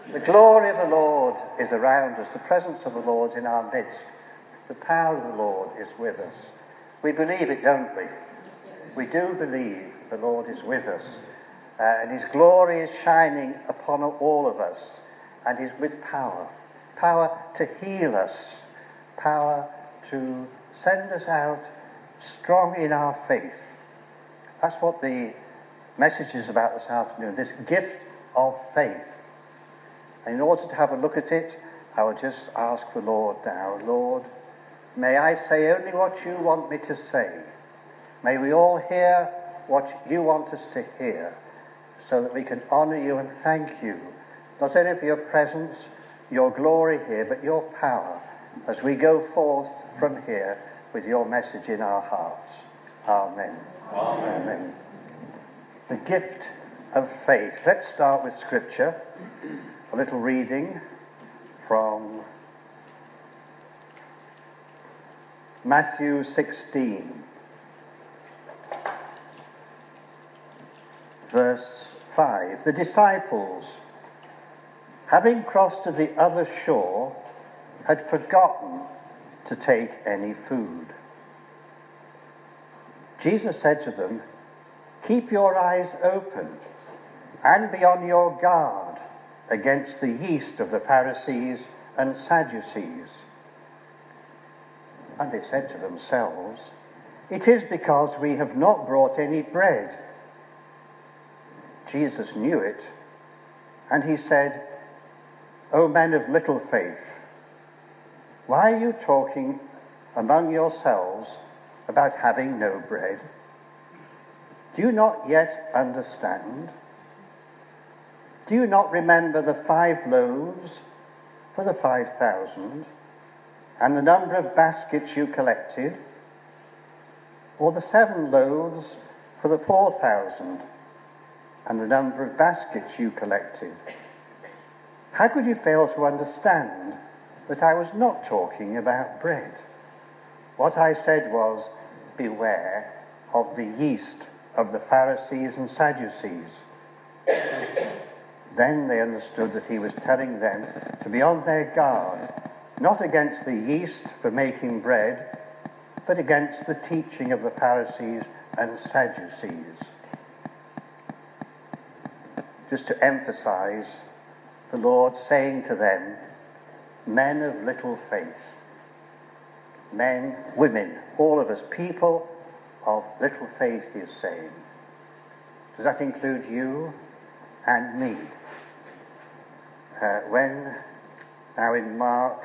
The glory of the Lord is around us. The presence of the Lord is in our midst. The power of the Lord is with us. We believe it, don't we? We do believe the Lord is with us. And his glory is shining upon all of us. And is with power. Power to heal us. Power to send us out strong in our faith. That's what the message is about this afternoon. This gift of faith. And in order to have a look at it, I will just ask the Lord now, Lord, may I say only what you want me to say. May we all hear what you want us to hear, so that we can honour you and thank you, not only for your presence, your glory here, but your power, as we go forth from here with your message in our hearts. Amen. Amen. Amen. The gift of faith. Let's start with Scripture. A little reading from Matthew 16, verse 5. The disciples, having crossed to the other shore, had forgotten to take any food. Jesus said to them, "Keep your eyes open and be on your guard against the yeast of the Pharisees and Sadducees." And they said to themselves, "It is because we have not brought any bread." Jesus knew it, and he said, "O men of little faith, why are you talking among yourselves about having no bread? Do you not yet understand? Do you not remember the 5 loaves for the 5,000, and the number of baskets you collected? Or the 7 loaves for the 4,000, and the number of baskets you collected? How could you fail to understand that I was not talking about bread? What I said was, beware of the yeast of the Pharisees and Sadducees." Then they understood that he was telling them to be on their guard, not against the yeast for making bread, but against the teaching of the Pharisees and Sadducees. Just to emphasize, the Lord saying to them, men of little faith. Men, women, all of us, people of little faith, he is saying. Does that include you and me? Now in Mark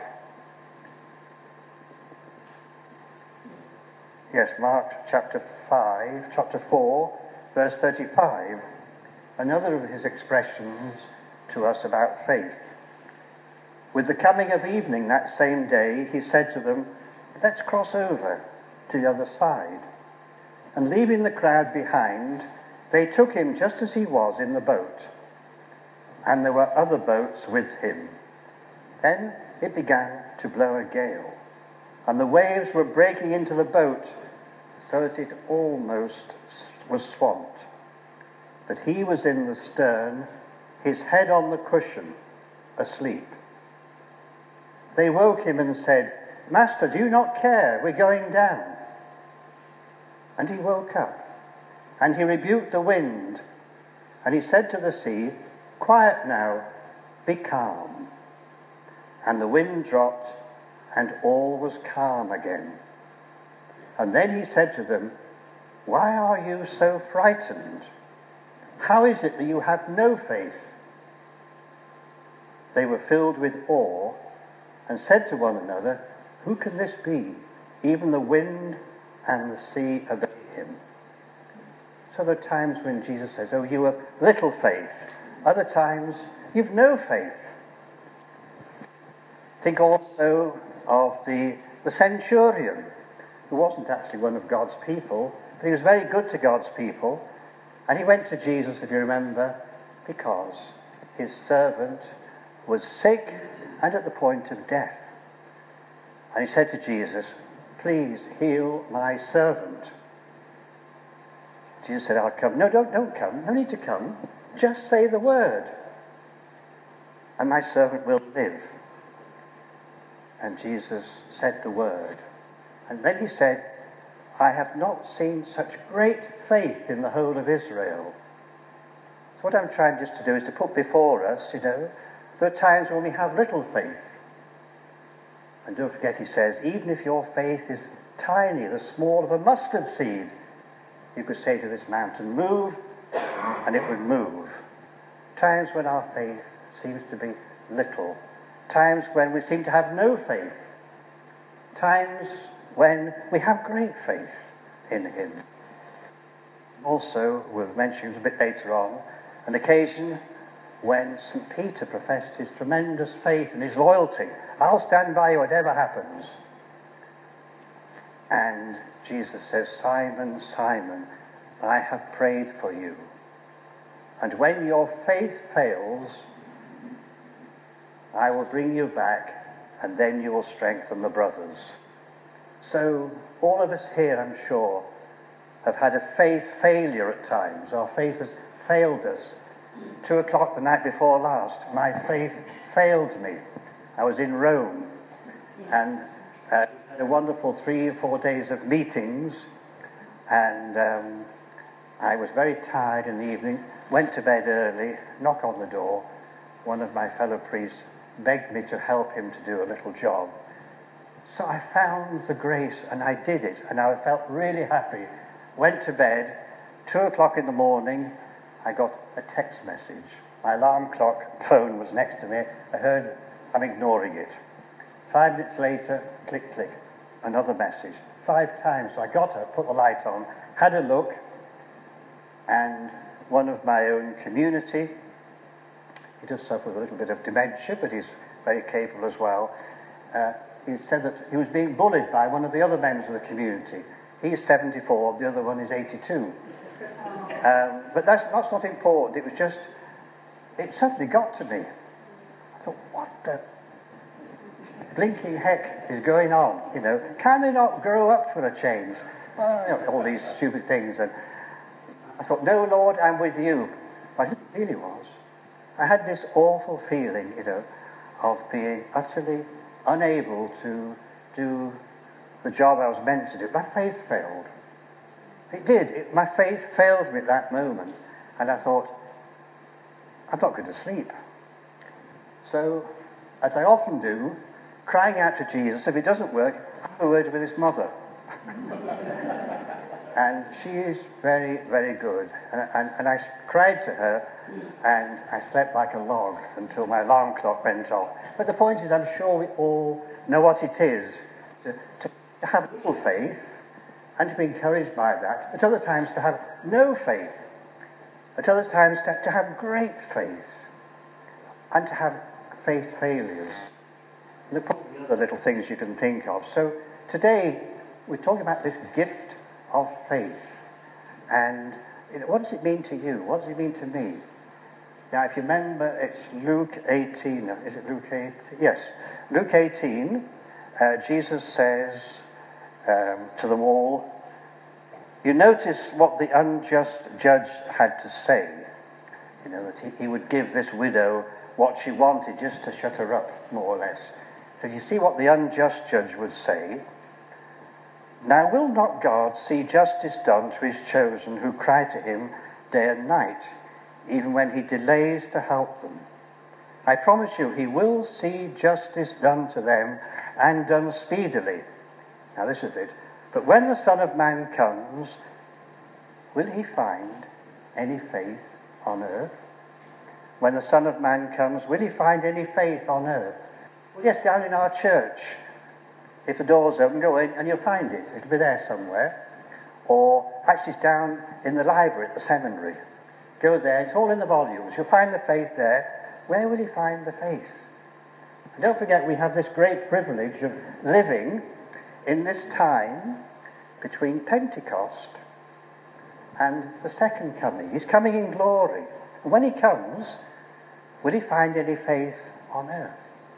chapter 4, verse 35, another of his expressions to us about faith. With the coming of evening that same day, he said to them, "Let's cross over to the other side." And leaving the crowd behind, they took him just as he was in the boat. And there were other boats with him. Then it began to blow a gale, and the waves were breaking into the boat, so that it almost was swamped. But he was in the stern, his head on the cushion, asleep. They woke him and said, "Master, do you not care? We're going down." And he woke up, and he rebuked the wind, and he said to the sea, "Quiet now, be calm." And the wind dropped, and all was calm again. And then he said to them, "Why are you so frightened? How is it that you have no faith?" They were filled with awe and said to one another, "Who can this be? Even the wind and the sea obey him." So there are times when Jesus says, "Oh, you have little faith." Other times, you've no faith. Think also of the centurion, who wasn't actually one of God's people, but he was very good to God's people. And he went to Jesus, if you remember, because his servant was sick and at the point of death. And he said to Jesus, "Please heal my servant." Jesus said, "I'll come." "No, don't come. No need to come. Just say the word." and my servant will live. And Jesus said the word. And then he said, I have not seen such great faith in the whole of Israel. So what I'm trying just to do is to put before us, there are times when we have little faith. And don't forget, he says, even if your faith is tiny, the small of a mustard seed, you could say to this mountain, move, and it would move. Times when our faith seems to be little. Times when we seem to have no faith. Times when we have great faith in him. Also, we'll mention a bit later on, an occasion when St. Peter professed his tremendous faith and his loyalty. I'll stand by you whatever happens. And Jesus says, Simon, Simon, I have prayed for you. And when your faith fails, I will bring you back, and then you will strengthen the brothers. So all of us here, I'm sure, have had a faith failure at times. Our faith has failed us. 2:00 the night before last, my faith failed me. I was in Rome, and had a wonderful 3 or 4 days of meetings, and I was very tired in the evening, went to bed early, knock on the door. One of my fellow priests begged me to help him to do a little job. So I found the grace, and I did it, and I felt really happy. Went to bed. 2:00 in the morning, I got a text message. My alarm clock phone was next to me. I heard, I'm ignoring it. 5 minutes later, click, click, another message. 5 times. So I got up, put the light on, had a look, and one of my own community, he does suffer with a little bit of dementia, but he's very capable as well. He said that he was being bullied by one of the other members of the community. He's 74, the other one is 82. But that's not important. It was just, it suddenly got to me. I thought, what the blinking heck is going on? Can they not grow up for a change? All these stupid things. And I thought, no, Lord, I'm with you. But it really was. I had this awful feeling, of being utterly unable to do the job I was meant to do. My faith failed. It did. My faith failed me at that moment. And I thought, I'm not going to sleep. So, as I often do, crying out to Jesus, if it doesn't work, have a word with his mother. And she is very, very good. And I cried to her, and I slept like a log until my alarm clock went off. But the point is, I'm sure we all know what it is to have little faith and to be encouraged by that. At other times, to have no faith. At other times, to have great faith. And to have faith failures. And there are probably other little things you can think of. So today, we're talking about this gift of faith. And what does it mean to you? What does it mean to me? Now, if you remember, it's Luke 18. Is it Luke 18? Yes. Luke 18, Jesus says to them all, you notice what the unjust judge had to say. That he would give this widow what she wanted just to shut her up, more or less. So you see what the unjust judge would say. Now will not God see justice done to his chosen who cry to him day and night, even when he delays to help them? I promise you, he will see justice done to them, and done speedily. Now this is it. But when the Son of Man comes, will he find any faith on earth? When the Son of Man comes, will he find any faith on earth? Well, yes, down in our church. If the door's open, go in and you'll find it. It'll be there somewhere. Or actually it's down in the library at the seminary. Go there, it's all in the volumes. You'll find the faith there. Where will you find the faith? And don't forget, we have this great privilege of living in this time between Pentecost and the second coming. He's coming in glory. And when he comes, will he find any faith on earth?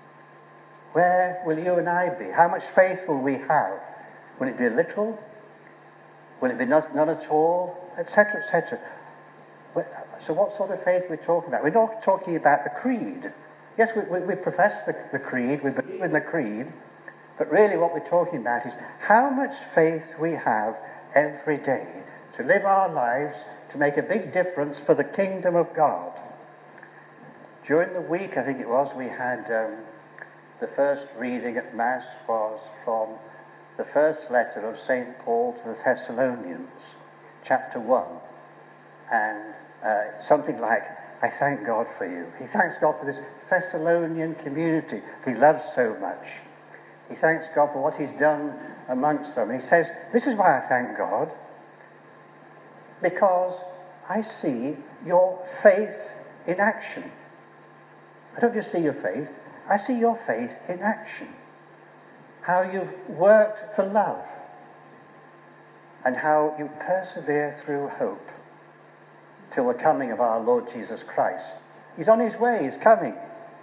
Where will you and I be? How much faith will we have? Will it be little? Will it be none at all? Etc., etc. So what sort of faith are we talking about? We're not talking about the creed. Yes, we profess the creed, we believe in the creed, but really what we're talking about is how much faith we have every day to live our lives to make a big difference for the kingdom of God. During the week, I think it was, we had the first reading at Mass was from the first letter of St. Paul to the Thessalonians, chapter 1. And something like, I thank God for you. He thanks God for this Thessalonian community he loves so much. He thanks God for what he's done amongst them. He says, this is why I thank God, because I see your faith in action. I don't just see your faith, I see your faith in action. How you've worked for love, and how you persevere through hope till the coming of our Lord Jesus Christ. He's on his way, he's coming.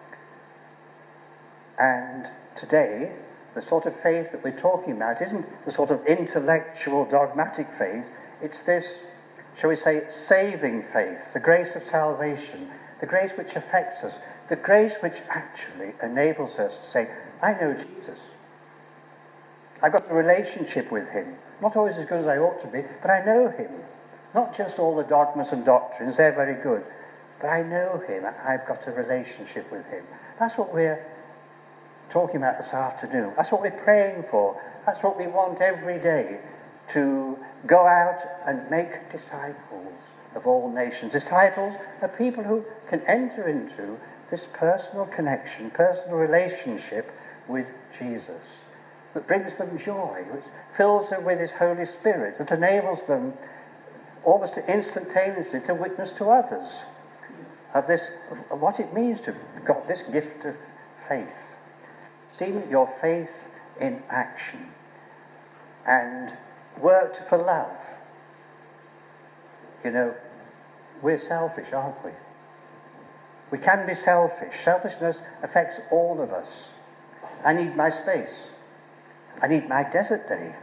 And today, the sort of faith that we're talking about isn't the sort of intellectual, dogmatic faith. It's this, shall we say, saving faith, the grace of salvation, the grace which affects us, the grace which actually enables us to say, I know Jesus. I've got a relationship with him. Not always as good as I ought to be, but I know him. Not just all the dogmas and doctrines, they're very good, but I know him. I've got a relationship with him. That's what we're talking about this afternoon. That's what we're praying for. That's what we want every day, to go out and make disciples of all nations. Disciples are people who can enter into this personal connection, personal relationship with Jesus, that brings them joy, which fills them with his Holy Spirit, that enables them almost instantaneously to witness to others of this, of what it means to have got this gift of faith. Seeing your faith in action and worked for love. You know, we're selfish, aren't we? We can be selfish. Selfishness affects all of us. I need my space. I need my desert day.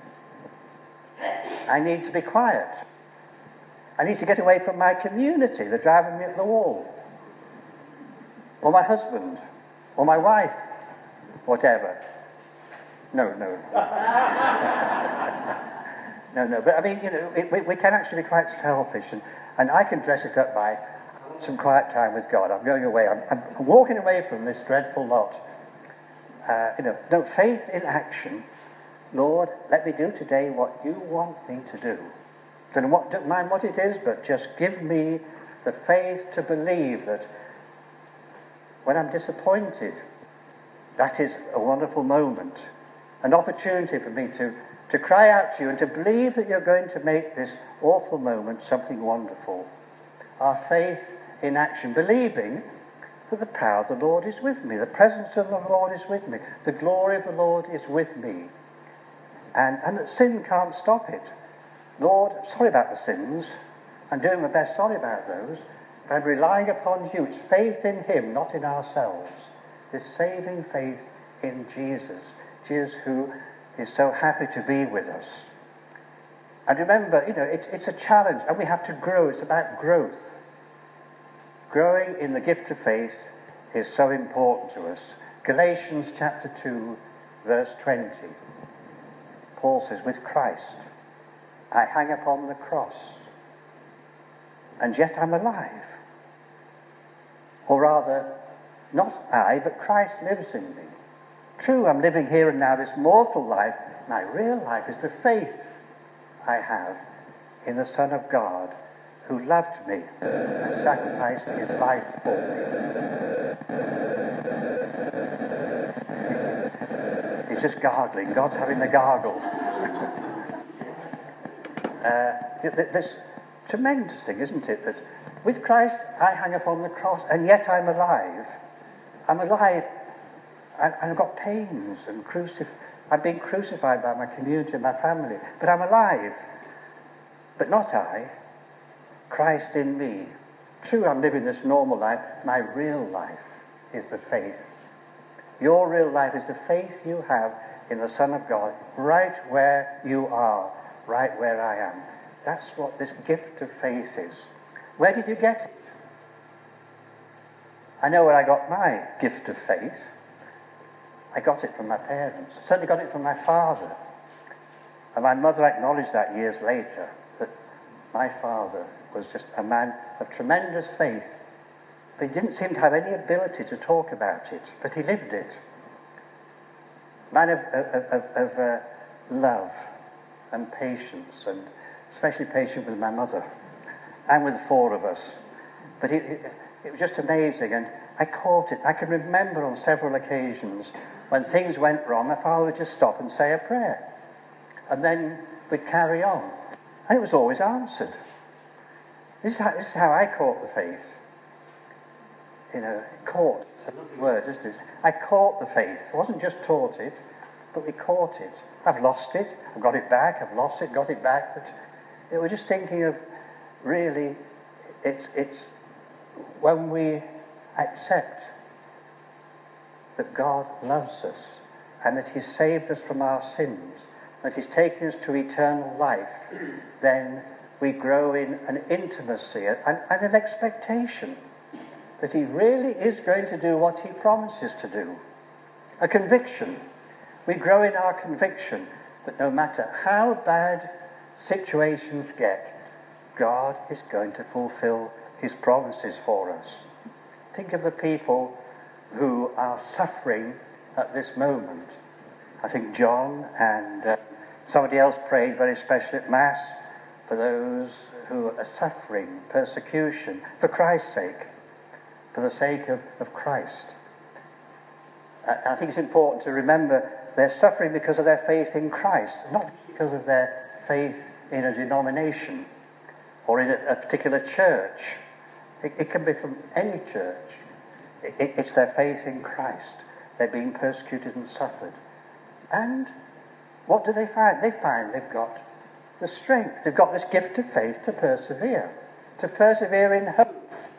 I need to be quiet. I need to get away from my community. They're driving me up the wall. Or my husband. Or my wife. Whatever. No. No. But I mean, you know, we can actually be quite selfish. And I can dress it up by some quiet time with God. I'm going away. I'm walking away from this dreadful lot. No, faith in action. Lord, let me do today what you want me to do. Don't mind what it is, but just give me the faith to believe that when I'm disappointed, that is a wonderful moment, an opportunity for me to cry out to you and to believe that you're going to make this awful moment something wonderful. Our faith in action, believing that the power of the Lord is with me, the presence of the Lord is with me, the glory of the Lord is with me, and that sin can't stop it. Lord, sorry about the sins. I'm doing my best, sorry about those. But I'm relying upon you. It's faith in him, not in ourselves. This saving faith in Jesus. Jesus who is so happy to be with us. And remember, it's a challenge, and we have to grow. It's about growth. Growing in the gift of faith is so important to us. Galatians chapter 2, verse 20. Paul says, with Christ I hang upon the cross, and yet I'm alive. Or rather, not I, but Christ lives in me. True, I'm living here and now this mortal life. My real life is the faith I have in the Son of God who loved me and sacrificed his life for me. He's just gargling. God's having a gargle. This tremendous thing, isn't it? That with Christ I hang upon the cross, and yet I'm alive. I'm alive, and I've got pains and I've been crucified by my community and my family, but I'm alive. But not I. Christ in me. True, I'm living this normal life. My real life is the faith. Your real life is the faith you have in the Son of God, right where you are, right where I am. That's what this gift of faith is. Where did you get it? I know where I got my gift of faith. I got it from my parents. I certainly got it from my father. And my mother acknowledged that years later, that my father was just a man of tremendous faith. But he didn't seem to have any ability to talk about it, but he lived it. Man of love and patience, and especially patient with my mother, and with the four of us. But it was just amazing, and I caught it. I can remember on several occasions when things went wrong, my father would just stop and say a prayer, and then we'd carry on. And it was always answered. This is how I caught the faith. Caught. It's a lovely word, isn't it? I caught the faith. I wasn't just taught it, but we caught it. I've lost it. I've got it back. I've lost it, got it back. But we're just thinking of, really, it's when we accept that God loves us and that He's saved us from our sins, that He's taken us to eternal life, then we grow in an intimacy and an expectation that He really is going to do what He promises to do. A conviction. We grow in our conviction that no matter how bad situations get, God is going to fulfill His promises for us. Think of the people who are suffering at this moment. I think John and somebody else prayed very especially at Mass for those who are suffering persecution for Christ's sake, for the sake of Christ. I think it's important to remember they're suffering because of their faith in Christ, not because of their faith in a denomination or in a particular church. It can be from any church. It's their faith in Christ. They're being persecuted and suffered. And what do they find? They find they've got the strength. They've got this gift of faith to persevere in hope.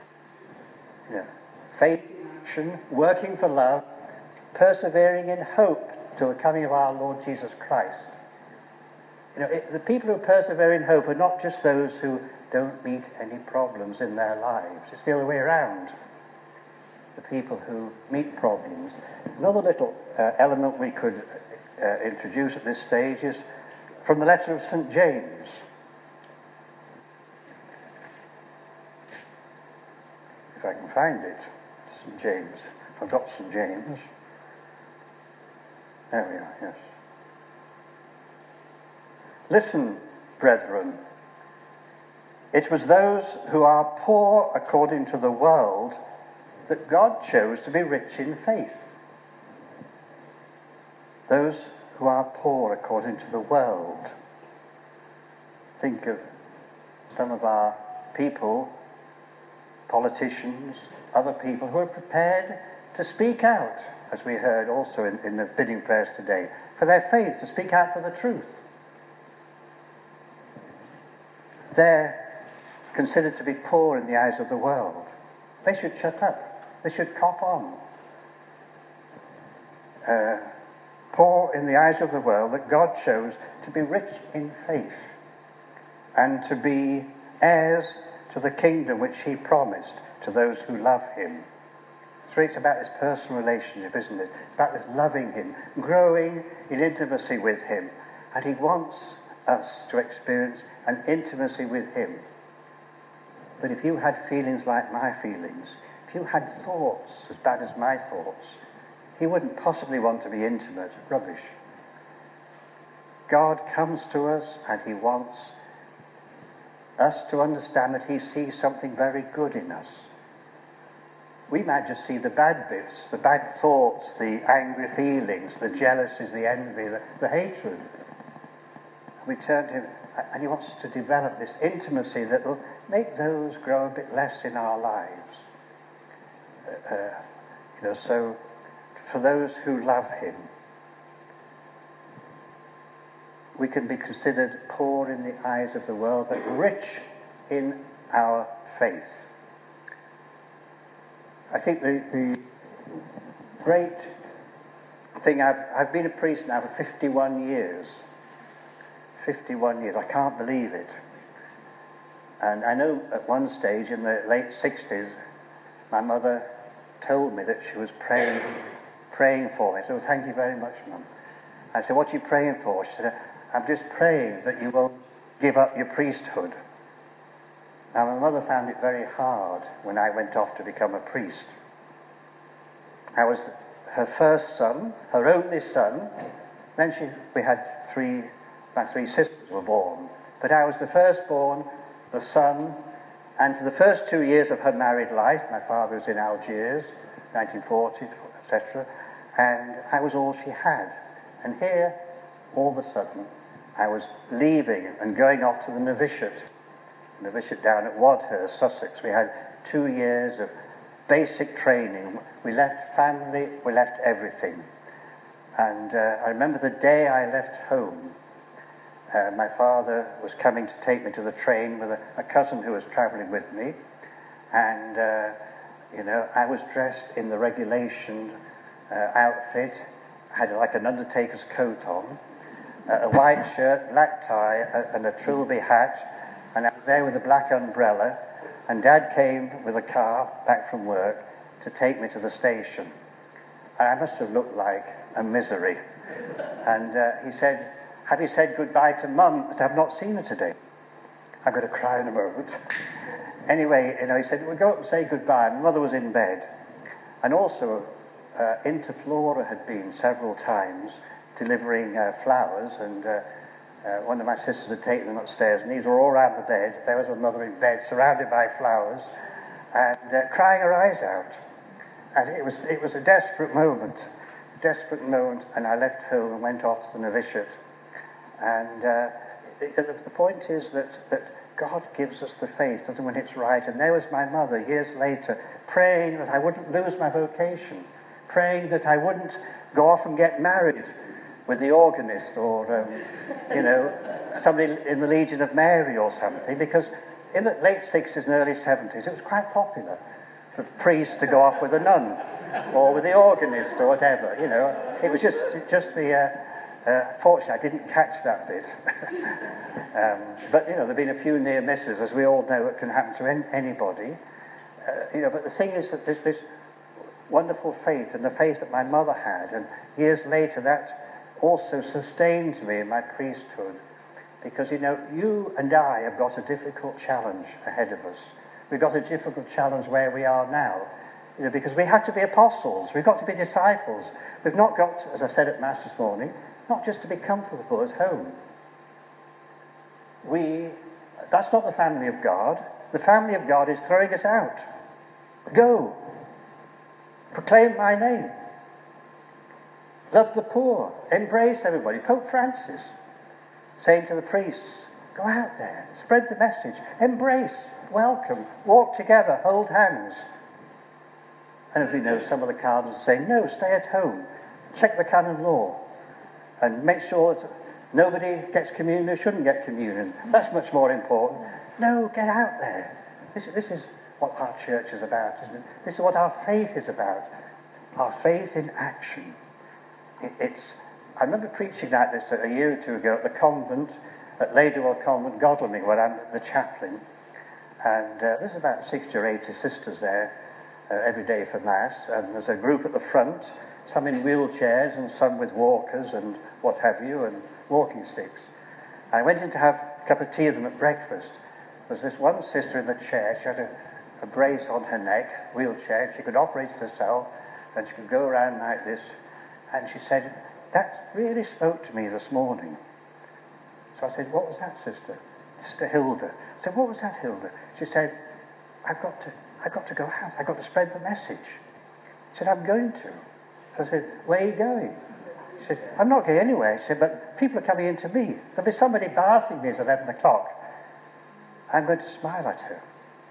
Faith in action, working for love, persevering in hope to the coming of our Lord Jesus Christ. The people who persevere in hope are not just those who don't meet any problems in their lives. It's the other way around. The people who meet problems. Another little element we could introduce at this stage is from the letter of St. James. If I can find it. St. James. I've got St. James. There we are, yes. Listen, brethren, it was those who are poor according to the world that God chose to be rich in faith. Those who are poor according to the world. Think of some of our people, politicians, other people who are prepared to speak out, as we heard also in the bidding prayers today, for their faith, to speak out for the truth. They're considered to be poor in the eyes of the world. They should shut up. They should cop on. Poor in the eyes of the world that God chose to be rich in faith and to be heirs to the kingdom which He promised to those who love Him. So it's about this personal relationship, isn't it? It's about this loving Him, growing in intimacy with Him. And He wants us to experience an intimacy with Him. But if you had feelings like my feelings, if you had thoughts as bad as my thoughts, He wouldn't possibly want to be intimate. Rubbish. God comes to us and He wants us to understand that He sees something very good in us. We might just see the bad bits, the bad thoughts, the angry feelings, the jealousies, the envy, the hatred. We turn to Him and He wants us to develop this intimacy that will make those grow a bit less in our lives. So for those who love Him, we can be considered poor in the eyes of the world, but rich in our faith. I think the great thing, I've been a priest now for 51 years. 51 years, I can't believe it. And I know at one stage in the late 60s, my mother told me that she was praying for me. I said, "Oh, thank you very much, Mum." I said, "What are you praying for?" She said, "I'm just praying that you won't give up your priesthood." Now, my mother found it very hard when I went off to become a priest. I was her first son, her only son. Then we had my three sisters were born. But I was the firstborn, the son, and for the first 2 years of her married life, my father was in Algiers, 1940, etc., and I was all she had. And here, all of a sudden, I was leaving and going off to the novitiate down at Wadhurst, Sussex. We had 2 years of basic training. We left family, we left everything. And I remember the day I left home, my father was coming to take me to the train with a cousin who was travelling with me. And, I was dressed in the regulation outfit. I had like an undertaker's coat on, a white shirt, black tie, and a trilby hat. And I was there with a black umbrella. And Dad came with a car back from work to take me to the station. And I must have looked like a misery. And he said, "Have you said goodbye to Mum? Because I've not seen her today." I'm going to cry in a moment. Anyway, he said, "We'll go up and say goodbye." My mother was in bed. And also, Interflora had been several times delivering flowers, and one of my sisters had taken them upstairs, and these were all around the bed. There was my mother in bed, surrounded by flowers, and crying her eyes out. And it was a desperate moment, and I left home and went off to the novitiate. And the point is that God gives us the faith, doesn't when it's right. And there was my mother, years later, praying that I wouldn't lose my vocation, praying that I wouldn't go off and get married with the organist or, somebody in the Legion of Mary or something, because in the late 60s and early 70s, it was quite popular for priests to go off with a nun or with the organist or whatever, It was just the... fortunately, I didn't catch that bit. But, there have been a few near misses, as we all know, it can happen to anybody. But the thing is that there's this wonderful faith, and the faith that my mother had, and years later that also sustained me in my priesthood. Because, you and I have got a difficult challenge ahead of us. We've got a difficult challenge where we are now. Because we have to be apostles. We've got to be disciples. We've not got, as I said at Mass this morning, not just to be comfortable at home. That's not the family of God. The family of God is throwing us out. Go. Proclaim my name. Love the poor. Embrace everybody. Pope Francis saying to the priests, go out there, spread the message, embrace, welcome, walk together, hold hands. And as we know, some of the cardinals are saying, no, stay at home, check the canon law, and make sure that nobody gets communion who shouldn't get communion. That's much more important. No, get out there. This is what our church is about, isn't it? This is what our faith is about. Our faith in action. I remember preaching like this a year or two ago at the convent, at Ladywell Convent, Godalming, where I'm the chaplain. And there's about 60 or 80 sisters there every day for Mass. And there's a group at the front, some in wheelchairs and some with walkers and what have you, and walking sticks. I went in to have a cup of tea with them at breakfast. There's this one sister in the chair. She had a brace on her neck, wheelchair. She could operate it herself, and she could go around like this. And she said, that really spoke to me this morning. So I said, what was that, sister? Sister Hilda. I said, what was that, Hilda? She said, I've got to go out. I've got to spread the message. She said, I'm going to. So I said, where are you going? She said, I'm not going anywhere. She said, but people are coming in to me. There'll be somebody bathing me at 11 o'clock. I'm going to smile at her.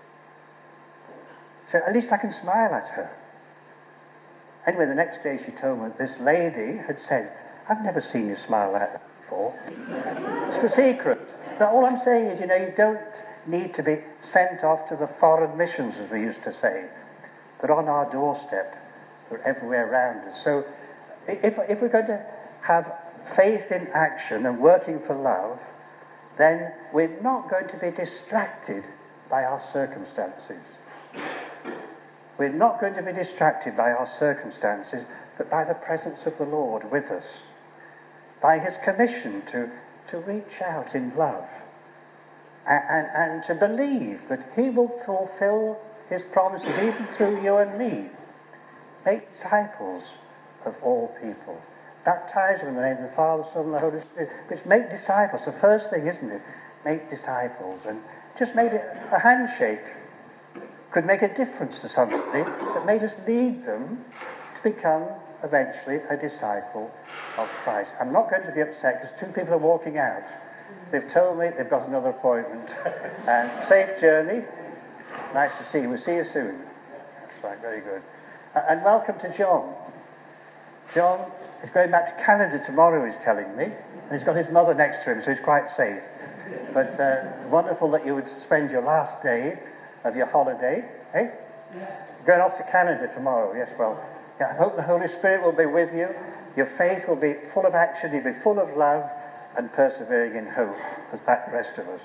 So at least I can smile at her. Anyway, the next day she told me that this lady had said, I've never seen you smile like that before. It's the secret. But all I'm saying is, you don't need to be sent off to the foreign missions, as we used to say. They're on our doorstep. They're everywhere around us. So if we're going to have faith in action and working for love, then we're not going to be distracted by our circumstances. We're not going to be distracted by our circumstances, but by the presence of the Lord with us, by his commission to reach out in love and to believe that he will fulfill his promises even through you and me. Make disciples of all people. Baptize them in the name of the Father, Son, and the Holy Spirit. It's make disciples. The first thing, isn't it? Make disciples. And just maybe a handshake could make a difference to somebody that may just lead them to become eventually a disciple of Christ. I'm not going to be upset because 2 people are walking out. They've told me they've got another appointment. And safe journey. Nice to see you. We'll see you soon. That's right, very good. And welcome to John. John is going back to Canada tomorrow, he's telling me. And he's got his mother next to him, so he's quite safe. But wonderful that you would spend your last day of your holiday. Eh? Yeah. Going off to Canada tomorrow. Yes, well, yeah, I hope the Holy Spirit will be with you. Your faith will be full of action. You'll be full of love and persevering in hope, as that the rest of us.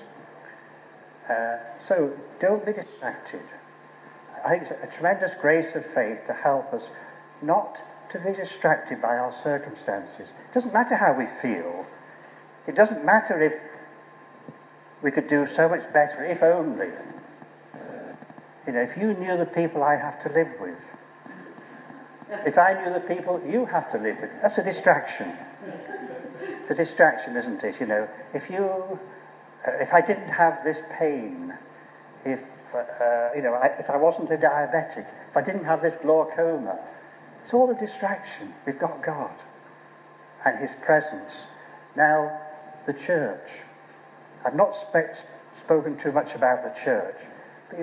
So don't be distracted. I think it's a tremendous grace of faith to help us not to be distracted by our circumstances. It doesn't matter how we feel. It doesn't matter if we could do so much better, if only. If you knew the people I have to live with, if I knew the people you have to live with, that's a distraction. It's a distraction, isn't it? If I didn't have this pain, if I wasn't a diabetic, if I didn't have this glaucoma, it's all a distraction. We've got God and his presence. Now, the church. I've not spoken too much about the church, but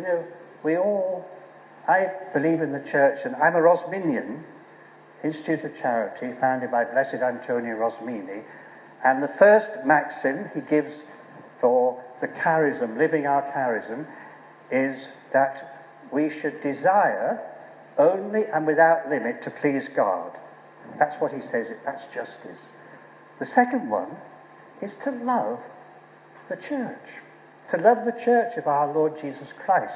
I believe in the church, and I'm a Rosminian, Institute of Charity, founded by Blessed Antonio Rosmini, and the first maxim he gives for the charism, living our charism, is that we should desire only and without limit to please God. That's what he says, that's justice. The second one is to love the church of our Lord Jesus Christ.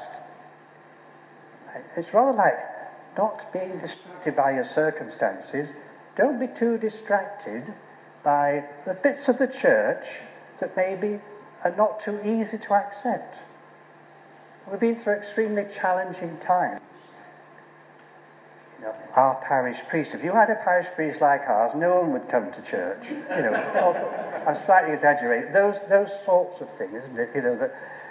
It's rather like not being distracted by your circumstances. Don't be too distracted by the bits of the church that maybe are not too easy to accept. We've been through extremely challenging times. Our parish priest, if you had a parish priest like ours, no one would come to church. I'm slightly exaggerating. Those sorts of things, isn't it?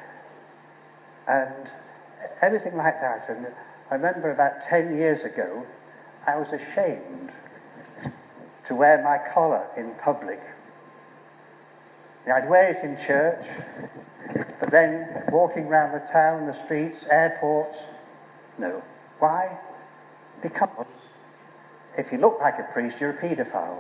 And everything like that. And I remember about 10 years ago, I was ashamed to wear my collar in public. I'd wear it in church, but then walking around the town, the streets, airports, no. Why? Because if you look like a priest, you're a paedophile.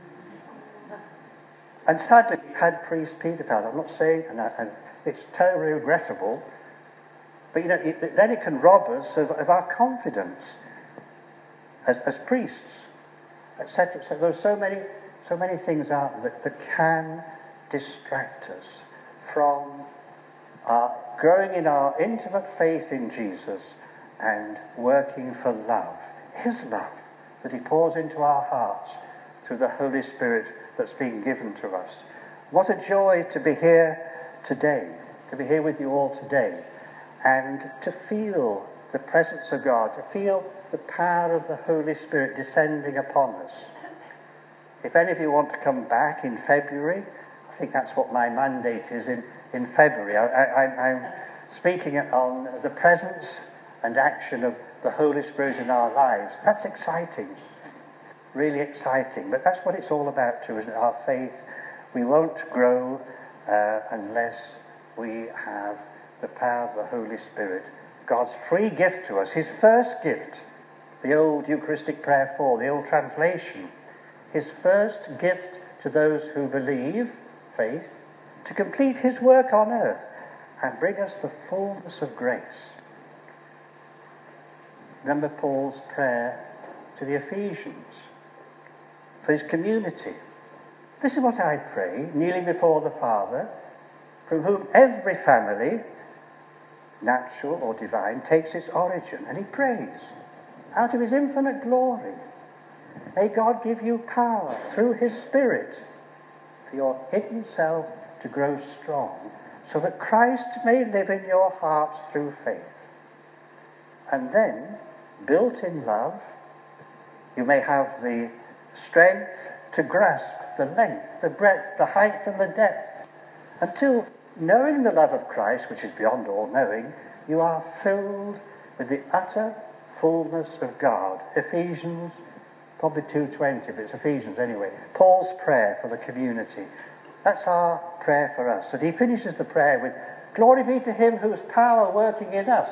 And sadly, we've had priest paedophiles. I'm not saying, and it's terribly regrettable, but then it can rob us of our confidence as priests, etc. So there's so many things out there that can distract us from growing in our intimate faith in Jesus and working for love, his love that he pours into our hearts through the Holy Spirit that's been given to us. What a joy to be here today, to be here with you all today, and to feel the presence of God, to feel the power of the Holy Spirit descending upon us. If any of you want to come back in February, I think that's what my mandate is in February. I'm speaking on the presence and action of the Holy Spirit in our lives. That's exciting, really exciting. But that's what it's all about too, isn't it? Our faith. We won't grow unless we have the power of the Holy Spirit. God's free gift to us, his first gift, the old Eucharistic Prayer 4, the old translation, his first gift to those who believe, faith, to complete his work on earth and bring us the fullness of grace. Remember Paul's prayer to the Ephesians for his community. This is what I pray, kneeling before the Father, from whom every family natural or divine, takes its origin, and he prays out of his infinite glory. May God give you power through his Spirit for your hidden self to grow strong, so that Christ may live in your hearts through faith. And then, built in love, you may have the strength to grasp the length, the breadth, the height, and the depth, until, knowing the love of Christ, which is beyond all knowing, you are filled with the utter fullness of God. Ephesians, probably 2:20, but it's Ephesians anyway. Paul's prayer for the community. That's our prayer for us. And he finishes the prayer with, "Glory be to him whose power working in us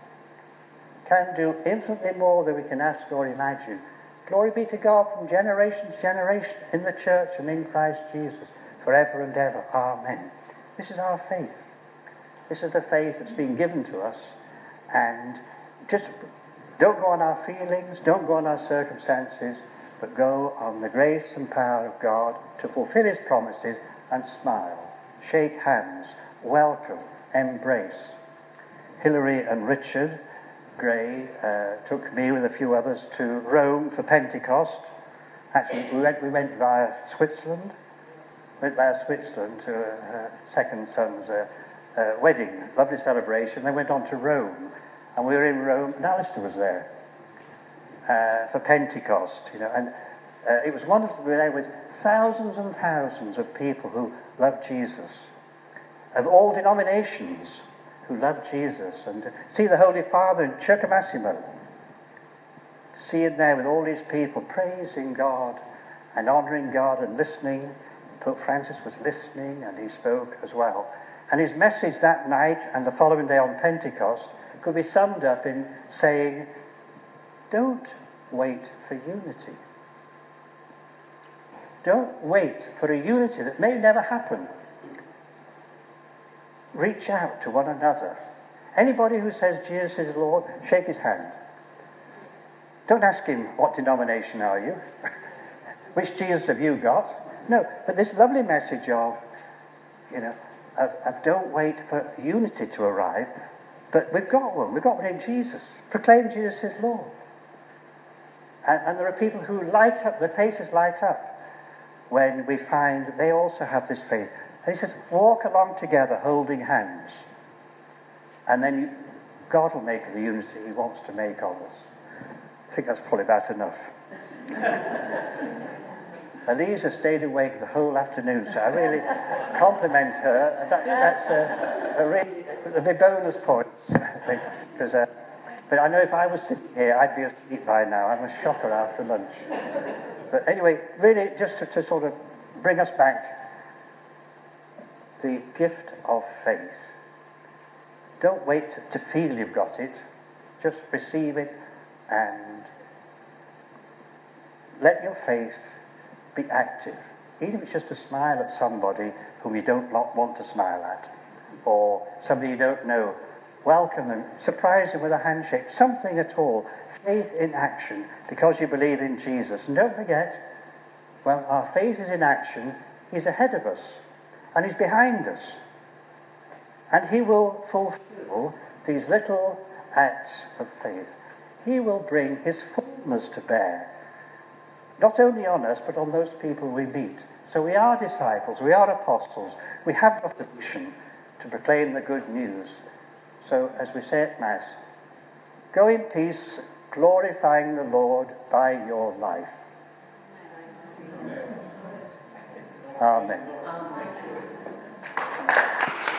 can do infinitely more than we can ask or imagine. Glory be to God from generation to generation in the church and in Christ Jesus, forever and ever. Amen." This is our faith. This is the faith that's been given to us. And just don't go on our feelings, don't go on our circumstances, but go on the grace and power of God to fulfill his promises and smile, shake hands, welcome, embrace. Hilary and Richard Gray took me with a few others to Rome for Pentecost. Actually, we went via Switzerland. Went via Switzerland to her second son's wedding. Lovely celebration. Then went on to Rome. And we were in Rome, and Alistair was there for Pentecost, and it was wonderful to be there with thousands and thousands of people who loved Jesus, of all denominations who loved Jesus, and to see the Holy Father in Circa Massimo, see him there with all these people praising God and honouring God and listening. Pope Francis was listening, and he spoke as well. And his message that night and the following day on Pentecost could be summed up in saying, don't wait for unity. Don't wait for a unity that may never happen. Reach out to one another. Anybody who says Jesus is Lord, shake his hand. Don't ask him, what denomination are you? Which Jesus have you got? No, but this lovely message of don't wait for unity to arrive, but we've got one. We've got one in Jesus. Proclaim Jesus is Lord. And there are people who light up, their faces light up when we find that they also have this faith. And he says, walk along together holding hands. And then God will make the unity he wants to make of us. I think that's probably about enough. Elisa stayed awake the whole afternoon, so I really compliment her. That's a really big bonus point. But I know if I was sitting here, I'd be asleep by now. I'm a shocker after lunch. But anyway, really, just to sort of bring us back, the gift of faith. Don't wait to feel you've got it. Just receive it and let your faith be active. Even if it's just to smile at somebody whom you don't want to smile at, or somebody you don't know, welcome them, surprise them with a handshake, something at all. Faith in action, because you believe in Jesus. And don't forget, when our faith is in action, he's ahead of us, and he's behind us. And he will fulfill these little acts of faith. He will bring his fullness to bear, not only on us, but on those people we meet. So we are disciples, we are apostles, we have got the mission to proclaim the good news. So, as we say at Mass, go in peace, glorifying the Lord by your life. Amen.